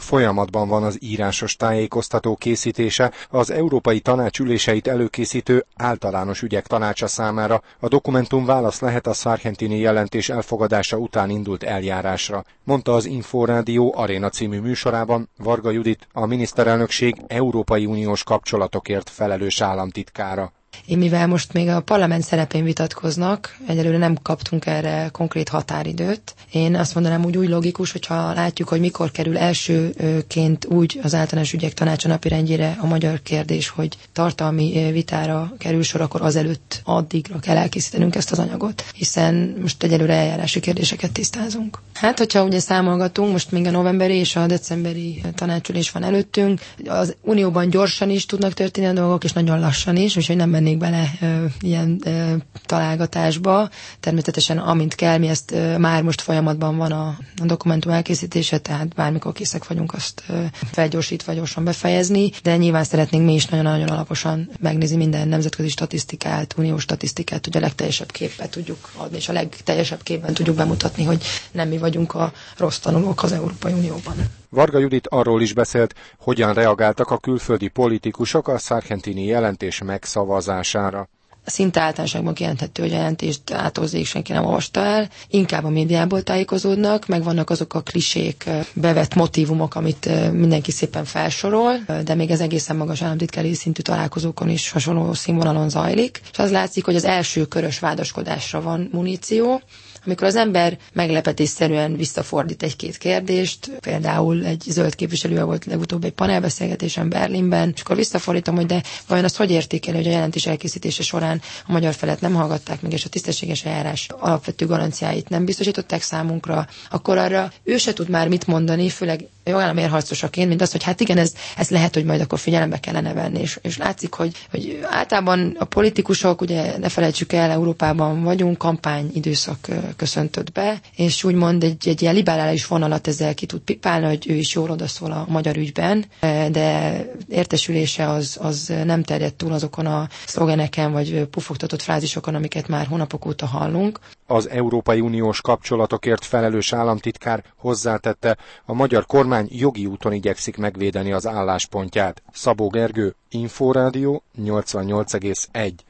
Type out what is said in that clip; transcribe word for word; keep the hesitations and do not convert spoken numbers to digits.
folyamatban van az írásos tájékoztató készítése az Európai Tanács üléseit előkészítő általános ügyek tanácsa számára. A dokumentum válasz lehet a Sargentini jelentés elfogadása után indult eljárásra, mondta az Inforádió Aréna című műsorában Varga Judit, a miniszterelnökség Európai Uniós kapcsolatokért felelős államtitkára. Én mivel most még a parlament szerepén vitatkoznak, egyelőre nem kaptunk erre konkrét határidőt. Én azt mondanám úgy, úgy logikus, hogyha látjuk, hogy mikor kerül elsőként úgy az általános ügyek tanácsa napirendjére a magyar kérdés, hogy tartalmi vitára kerül sor, akkor azelőtt addigra kell elkészítenünk ezt az anyagot, hiszen most egyelőre eljárási kérdéseket tisztázunk. Hát, hogyha ugye számolgatunk, most még a novemberi és a decemberi tanácsülés van előttünk, az Unióban gyorsan is tudnak történni a dolgok, és nagyon lassan is, úgyhogy nem mennék bele ö, ilyen ö, találgatásba. Természetesen amint kell, mi ezt ö, már most folyamatban van a, a dokumentum elkészítése, tehát bármikor készek vagyunk azt ö, felgyorsítva gyorsan befejezni, de nyilván szeretnénk mi is nagyon-nagyon alaposan megnézni minden nemzetközi statisztikát, uniós statisztikát, hogy a legteljesebb képet tudjuk adni, és a legteljesebb képben tudjuk bemutatni, hogy nem mi vagyunk a rossz tanulók az Európai Unióban. Varga Judit arról is beszélt, hogyan reagáltak a külföldi politikusok a Sargentini jelentés megszavazására. Szinte általánosságban kijelenthető, hogy a jelentést átozzék, senki nem olvasta el, inkább a médiából tájékozódnak, meg vannak azok a klisék, bevett motívumok, amit mindenki szépen felsorol, de még ez egészen magas államtitkári szintű találkozókon is hasonló színvonalon zajlik, és az látszik, hogy az első körös vádaskodásra van muníció, amikor az ember meglepetésszerűen visszafordít egy-két kérdést, például egy zöld képviselővel volt legutóbb egy panelbeszélgetésen Berlinben, és akkor visszafordítom, hogy de vajon azt hogy értékeli, hogy a jelentés elkészítése során a magyar felet nem hallgatták meg, és a tisztességes eljárás alapvető garanciáit nem biztosították számunkra, akkor arra ő se tud már mit mondani, főleg jogállami érharcosaként, mint az, hogy hát igen, ez, ez lehet, hogy majd akkor figyelembe kellene venni. És, és látszik, hogy, hogy általában a politikusok, ugye ne felejtsük el, Európában vagyunk, kampányidőszak köszöntött be, és úgymond egy, egy ilyen liberális vonalat ezzel ki tud pipálni, hogy ő is jól odaszól a magyar ügyben, de értesülése az, az nem terjed túl azokon a szlogeneken, vagy pufogtatott frázisokon, amiket már hónapok óta hallunk. Az Európai Uniós kapcsolatokért felelős államtitkár hozzátette, a magyar kormány jogi úton igyekszik megvédeni az álláspontját. Szabó Gergő, Inforádió nyolcvannyolc egész egy.